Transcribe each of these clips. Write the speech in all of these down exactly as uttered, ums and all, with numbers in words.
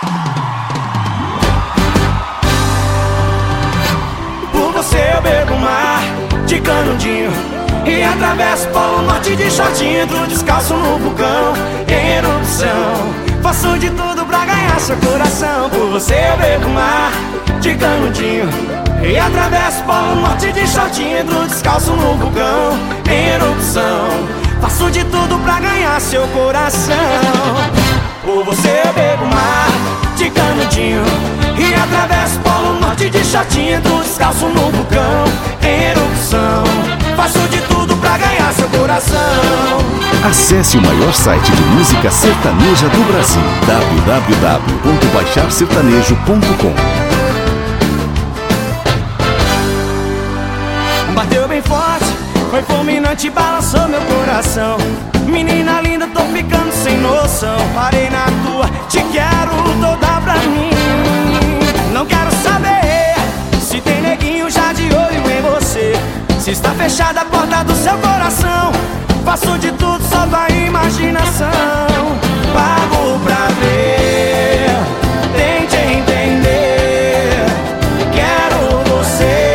Por você eu bebo o mar de canudinho e atravesso o Polo Norte de shortinho, entro descalço no vulcão em erupção. Faço de tudo pra ganhar seu coração. Por você eu bebo o mar de canudinho e atravesso o Polo Norte de shortinho, entro descalço no vulcão em erupção. Faço de tudo pra ganhar seu coração. Por você eu bebo o mar de canudinho e atravesso o Polo Norte de shortinho, entro descalço no vulcão em erupção. Faço de tudo pra ganhar seu coração. Acesse o maior site de música sertaneja do Brasil, w w w ponto baixar sertanejo ponto com. Bateu bem forte, foi fulminante, balançou meu coração. Menina linda, tô ficando sem noção. Parei na tua, te quero toda pra mim. Não quero saber se tem neguinho já de olho em você, se está fechada a porta do seu coração. Faço de tudo, só da imaginação. Pago pra ver, tente entender. Quero você,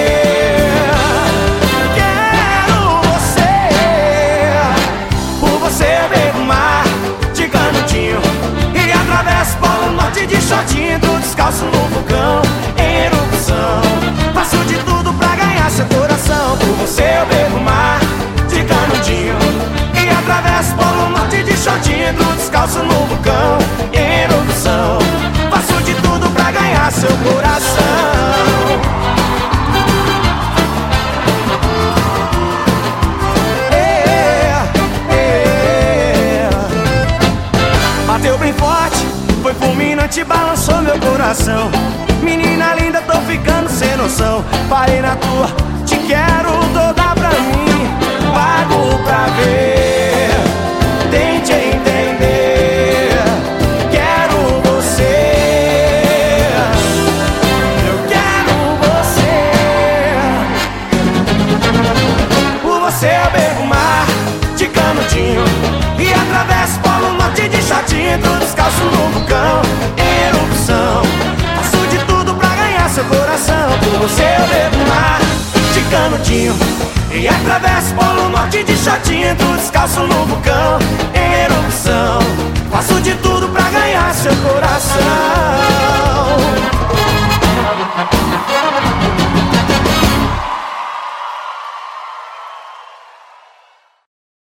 quero você. Por você eu bebo o mar de canudinho e atravesso o Polo Norte de shortinho, entro descalço no vulcão em erupção. Faço de tudo pra ganhar seu coração. Por você eu bebo o mar de canudinho e atravesso o Polo Norte de shortinho, entro descalço no vulcão em erupção. Faço de tudo pra ganhar seu coração. É, é. Bateu bem forte, foi fulminante, balançou meu coração. Menina linda, tô ficando sem noção. Parei na tua, te quero toda pra mim. Pago pra ver, tente entender. Quero você, eu quero você. Por você eu bebo o mar de canudinho e atravesso o Polo Norte de shortinho, entro descalço no vulcão em erupção. Faço de tudo pra ganhar seu coração. Por você eu bebo o mar de canudinho e atravesso o Polo Norte de shortinho, entro descalço no vulcão em erupção. Faço de tudo pra ganhar seu coração.